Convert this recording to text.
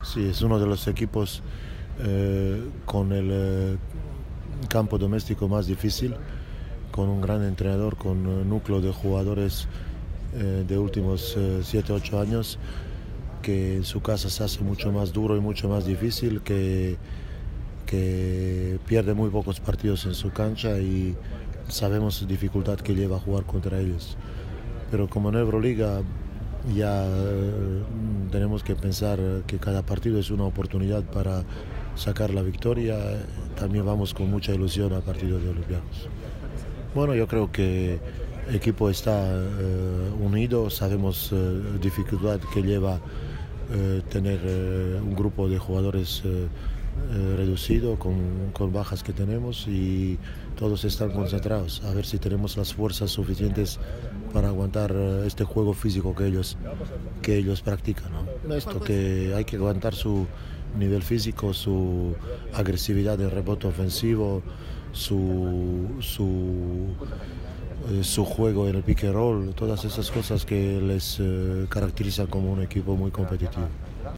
Sí, es uno de los equipos con el campo doméstico más difícil, con un gran entrenador, con un núcleo de jugadores de últimos 7-8 años, que en su casa se hace mucho más duro y mucho más difícil, que pierde muy pocos partidos en su cancha y sabemos la dificultad que lleva a jugar contra ellos. Pero como en Euroliga ya tenemos que pensar que cada partido es una oportunidad para sacar la victoria. También vamos con mucha ilusión al partido de Olympiacos. Bueno, yo creo que el equipo está unido, sabemos dificultad que lleva tener un grupo de jugadores reducido con bajas que tenemos, y todos están concentrados a ver si tenemos las fuerzas suficientes para aguantar este juego físico que ellos practican, ¿no? Esto que hay que aguantar su nivel físico, su agresividad en rebote ofensivo, su juego en el pick and roll, todas esas cosas que les caracterizan como un equipo muy competitivo.